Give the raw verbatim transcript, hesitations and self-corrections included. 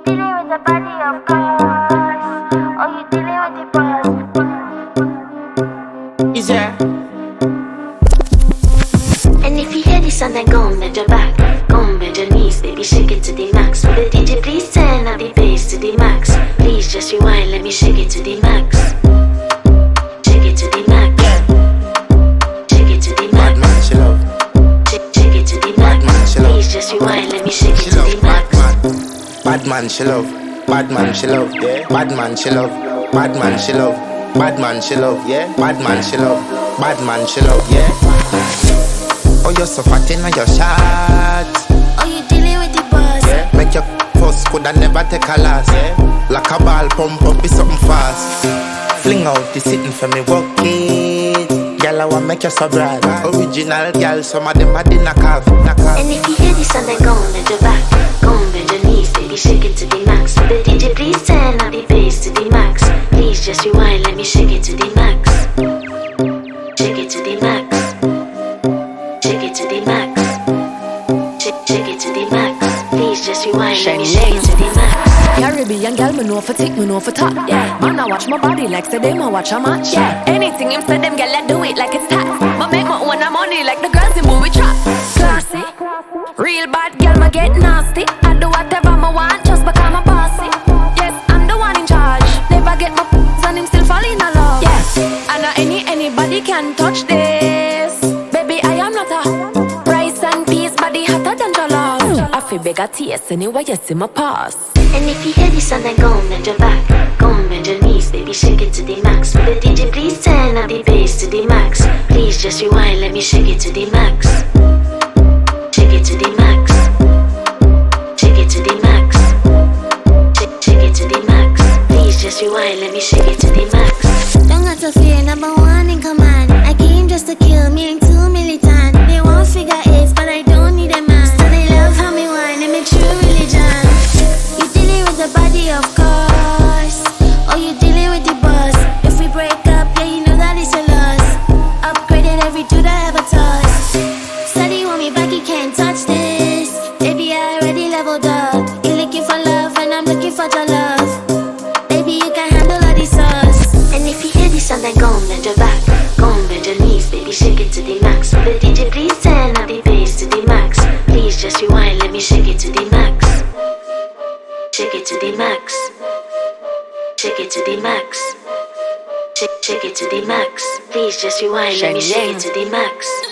dealing with the body of course, or you dealing with the boss. Is there? And if you hear this song, then go and bend your back, go and bend your knees, baby, shake it to the max. Will the D J please turn up the bass to the max? Please just rewind, let me shake it to the max. Shake it to the max. Shake it to the max. Bad man, she love. Shake, shake it to the max. Please just rewind, let me shake it She to love. the max. Bad man, she love. Bad man, she love. Yeah. Bad man, she love. Bad man, she love. Bad man, she love. Yeah. Bad man, she love. Bad man, she love. Yeah. Oh, you're so fat in your shots. Oh, you dealing with the boss? Yeah. Make your post coulda never take a loss. Yeah. Like a ball pump up is something fast. Fling out the sitting for me walk it. Girl, I want make you so broad. Original girl, some of them are the knock off. And if you hear this song, then go and bend your back, go and bend your knees, baby, shake it to the max. Will the D J please turn up the bass to the max? Please just rewind, let me shake it to the max. Shake it to the max. Shake it to the max. Shake, shake it to the max. Please just rewind, let me shake it to the max. Caribbean girl, me know for tick, me know for top. Yeah, man, I watch my body like say them I watch a match. Yeah, anything him say them girl, I do it like it's tax. But make my own money like the girls in movie trap. Classy, real bad girl, me get nasty. I do whatever I want just because I'm bossy. Yes, I'm the one in charge. Never get my p***s and him still fall in love. Yeah, and not any anybody can touch this. Baby, I am not a rice and peas, body hotter than jollof. I feel beg a taste anyway, you see my pass. And if you hear this song, then go and bend your back, go and bend your knees, baby, shake it to the max. Will the D J please turn up the bass to the max? Please just rewind, let me shake it to the max. Shake it to the max. Shake it to the max. Shake, shake it to the max. Please just rewind, let me shake it to the max. Don't got to fear, number one in command. I came just to kill, me ain't too militant. They won't figure eight, but I don't need a man. So they love how me whine, and me true religion. You dealing with the body, of course, or you dealing with the boss. If we break up, yeah, you know that it's a loss. Upgraded every dude I ever touched. Steady want me back, you can't touch this. Baby, I already leveled up. You looking for love, and I'm looking for your love. Baby, you can handle all the sauce. And if you hear this song, then go and bend your back, go and bend your knees, baby, shake it to the max. Will the D J please turn up the bass to the max? Please just rewind, let me shake it to the max. Shake it to the max. Shake it to the max. Shake, shake it to the max. Please just rewind, let me shake it to the max.